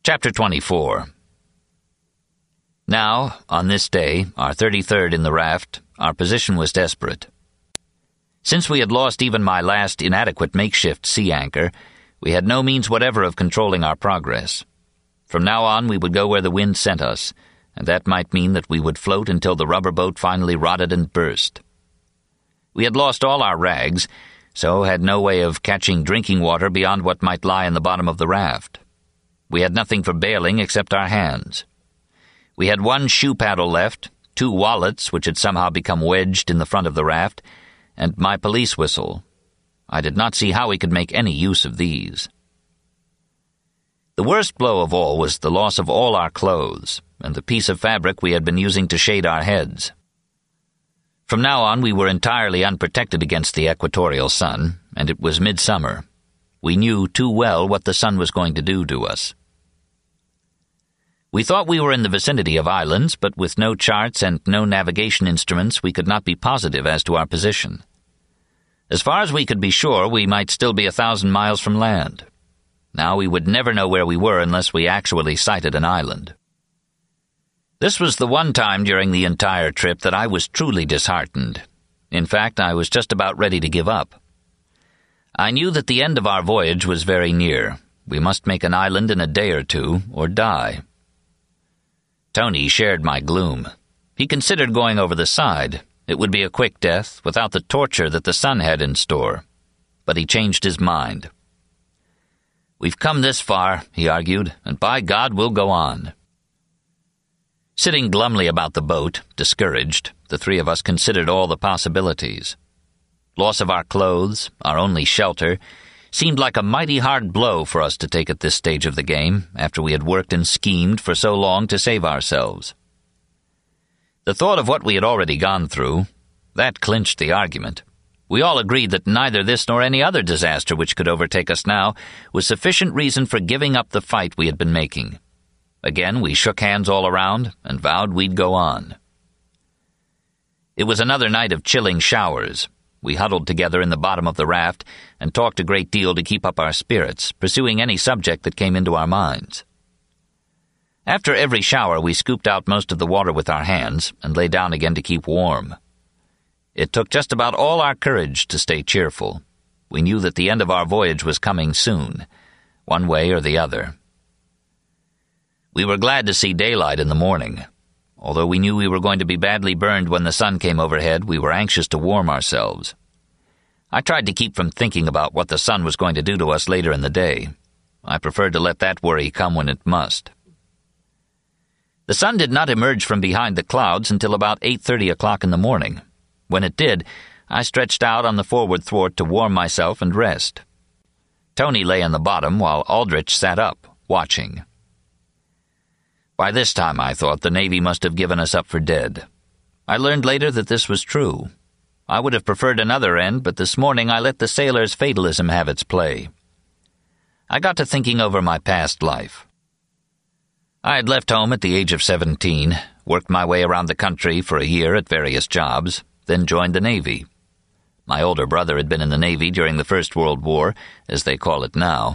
Chapter 24. Now, on this day, our 33rd in the raft, our position was desperate. Since we had lost even my last inadequate makeshift sea anchor, we had no means whatever of controlling our progress. From now on we would go where the wind sent us, and that might mean that we would float until the rubber boat finally rotted and burst. We had lost all our rags, so had no way of catching drinking water beyond what might lie in the bottom of the raft. We had nothing for bailing except our hands. We had one shoe paddle left, 2 wallets which had somehow become wedged in the front of the raft, and my police whistle. I did not see how we could make any use of these. The worst blow of all was the loss of all our clothes, and the piece of fabric we had been using to shade our heads. From now on we were entirely unprotected against the equatorial sun, and it was midsummer. We knew too well what the sun was going to do to us. We thought we were in the vicinity of islands, but with no charts and no navigation instruments we could not be positive as to our position. As far as we could be sure, we might still be 1,000 miles from land. Now we would never know where we were unless we actually sighted an island. This was the one time during the entire trip that I was truly disheartened. In fact, I was just about ready to give up. I knew that the end of our voyage was very near. We must make an island in a day or two, or die. Tony shared my gloom. He considered going over the side. It would be a quick death, without the torture that the sun had in store. But he changed his mind. "We've come this far," he argued, "and by God we'll go on." Sitting glumly about the boat, discouraged, the 3 of us considered all the possibilities. Loss of our clothes, our only shelter, seemed like a mighty hard blow for us to take at this stage of the game, after we had worked and schemed for so long to save ourselves. The thought of what we had already gone through, that clinched the argument. We all agreed that neither this nor any other disaster which could overtake us now was sufficient reason for giving up the fight we had been making. Again we shook hands all around and vowed we'd go on. It was another night of chilling showers. We huddled together in the bottom of the raft and talked a great deal to keep up our spirits, pursuing any subject that came into our minds. After every shower we scooped out most of the water with our hands and lay down again to keep warm. It took just about all our courage to stay cheerful. We knew that the end of our voyage was coming soon, one way or the other. We were glad to see daylight in the morning. Although we knew we were going to be badly burned when the sun came overhead, we were anxious to warm ourselves. I tried to keep from thinking about what the sun was going to do to us later in the day. I preferred to let that worry come when it must. The sun did not emerge from behind the clouds until about 8:30 o'clock in the morning. When it did, I stretched out on the forward thwart to warm myself and rest. Tony lay in the bottom while Aldrich sat up, watching. By this time, I thought, the Navy must have given us up for dead. I learned later that this was true. I would have preferred another end, but this morning I let the sailor's fatalism have its play. I got to thinking over my past life. I had left home at the age of 17, worked my way around the country for a year at various jobs, then joined the Navy. My older brother had been in the Navy during the First World War, as they call it now.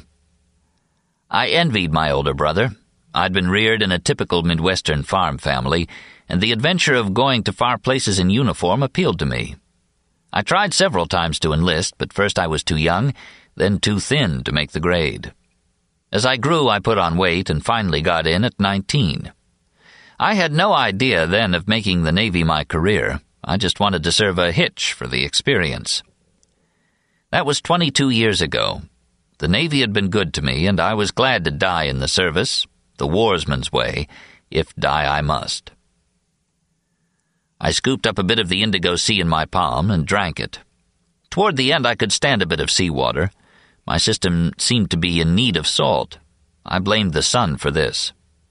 I envied my older brother. I'd been reared in a typical Midwestern farm family, and the adventure of going to far places in uniform appealed to me. I tried several times to enlist, but first I was too young, then too thin to make the grade. As I grew, I put on weight and finally got in at 19. I had no idea then of making the Navy my career. I just wanted to serve a hitch for the experience. That was 22 years ago. The Navy had been good to me, and I was glad to die in the service, the warsman's way, if die I must. I scooped up a bit of the indigo sea in my palm and drank it. Toward the end I could stand a bit of seawater. My system seemed to be in need of salt. I blamed the sun for this.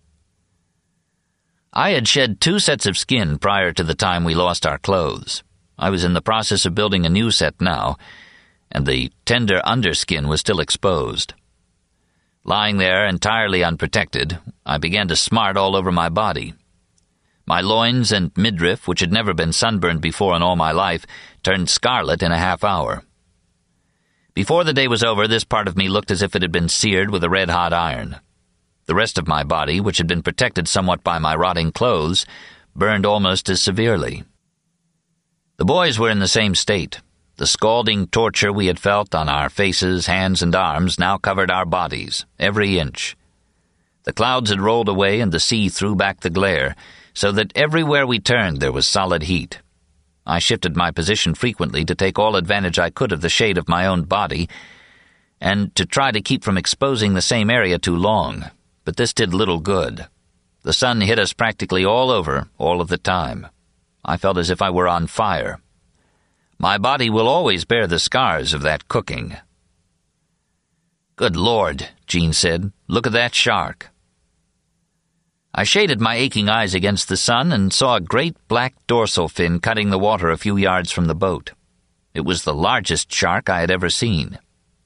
I had shed 2 sets of skin prior to the time we lost our clothes. I was in the process of building a new set now, and the tender underskin was still exposed. Lying there entirely unprotected, I began to smart all over my body. My loins and midriff, which had never been sunburned before in all my life, turned scarlet in a half hour. Before the day was over, this part of me looked as if it had been seared with a red-hot iron. The rest of my body, which had been protected somewhat by my rotting clothes, burned almost as severely. The boys were in the same state. The scalding torture we had felt on our faces, hands, and arms now covered our bodies, every inch. The clouds had rolled away and the sea threw back the glare, so that everywhere we turned there was solid heat. I shifted my position frequently to take all advantage I could of the shade of my own body, and to try to keep from exposing the same area too long, but this did little good. The sun hit us practically all over, all of the time. I felt as if I were on fire. My body will always bear the scars of that cooking. "Good Lord," Jean said. "Look at that shark." I shaded my aching eyes against the sun and saw a great black dorsal fin cutting the water a few yards from the boat. It was the largest shark I had ever seen.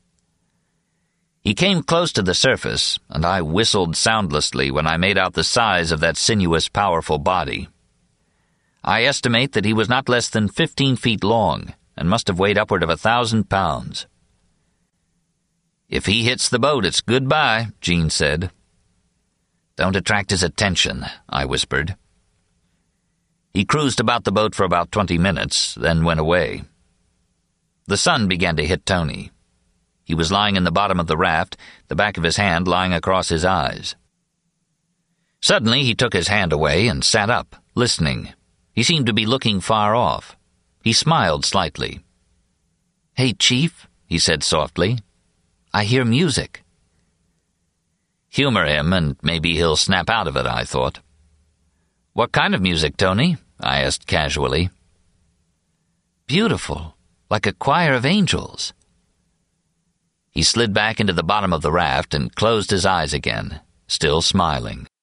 He came close to the surface, and I whistled soundlessly when I made out the size of that sinuous, powerful body. I estimate that he was not less than 15 feet long, and must have weighed upward of 1,000 pounds. "If he hits the boat, it's goodbye," Jean said. "Don't attract his attention," I whispered. He cruised about the boat for about 20 minutes, then went away. The sun began to hit Tony. He was lying in the bottom of the raft, the back of his hand lying across his eyes. Suddenly he took his hand away and sat up, listening. He seemed to be looking far off. He smiled slightly. "Hey, Chief," he said softly. "I hear music." Humor him, and maybe he'll snap out of it, I thought. "What kind of music, Tony?" I asked casually. "Beautiful, like a choir of angels." He slid back into the bottom of the raft and closed his eyes again, still smiling.